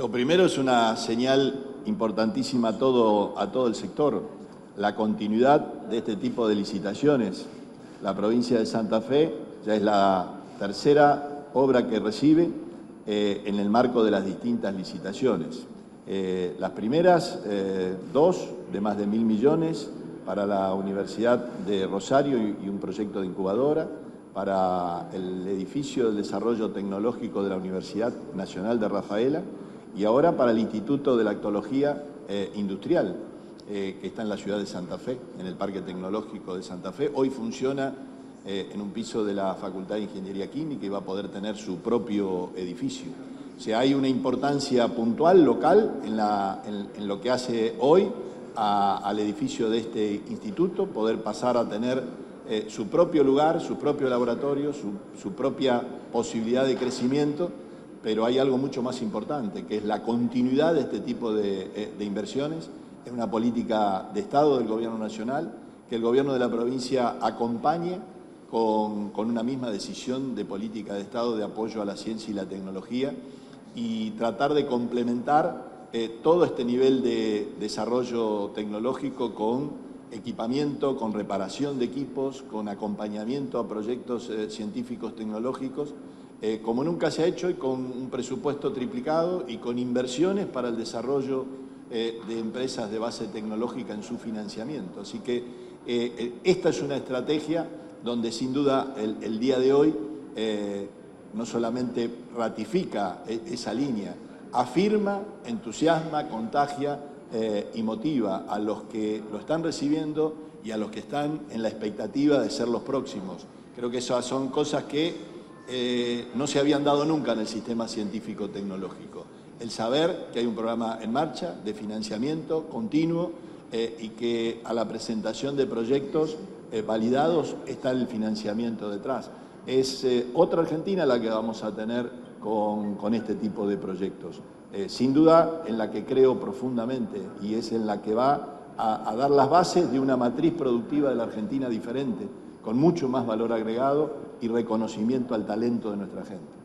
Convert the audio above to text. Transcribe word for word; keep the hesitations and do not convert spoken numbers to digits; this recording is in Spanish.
Lo primero es una señal importantísima a todo, a todo el sector, la continuidad de este tipo de licitaciones. La provincia de Santa Fe ya es la tercera obra que recibe eh, en el marco de las distintas licitaciones. Eh, las primeras eh, dos de más de mil millones para la Universidad de Rosario y, y un proyecto de incubadora, para el edificio del desarrollo tecnológico de la Universidad Nacional de Rafaela y ahora para el Instituto de Lactología eh, Industrial, eh, que está en la ciudad de Santa Fe, en el Parque Tecnológico de Santa Fe. Hoy funciona eh, en un piso de la Facultad de Ingeniería Química y va a poder tener su propio edificio. O sea, hay una importancia puntual, local, en, la, en, en lo que hace hoy a, al edificio de este instituto, poder pasar a tener eh, su propio lugar, su propio laboratorio, su, su propia posibilidad de crecimiento, pero hay algo mucho más importante, que es la continuidad de este tipo de, de inversiones. Es una política de Estado del Gobierno Nacional, que el Gobierno de la provincia acompañe con, con una misma decisión de política de Estado de apoyo a la ciencia y la tecnología y tratar de complementar eh, todo este nivel de desarrollo tecnológico con equipamiento, con reparación de equipos, con acompañamiento a proyectos eh, científicos tecnológicos, Eh, como nunca se ha hecho y con un presupuesto triplicado y con inversiones para el desarrollo eh, de empresas de base tecnológica en su financiamiento. Así que eh, esta es una estrategia donde sin duda el, el día de hoy eh, no solamente ratifica esa línea, afirma, entusiasma, contagia eh, y motiva a los que lo están recibiendo y a los que están en la expectativa de ser los próximos. Creo que esas son cosas que Eh, no se habían dado nunca en el sistema científico-tecnológico. El saber que hay un programa en marcha de financiamiento continuo eh, y que a la presentación de proyectos eh, validados está el financiamiento detrás. Es eh, otra Argentina la que vamos a tener con, con este tipo de proyectos. Eh, sin duda en la que creo profundamente y es en la que va a, a dar las bases de una matriz productiva de la Argentina diferente, con mucho más valor agregado y reconocimiento al talento de nuestra gente.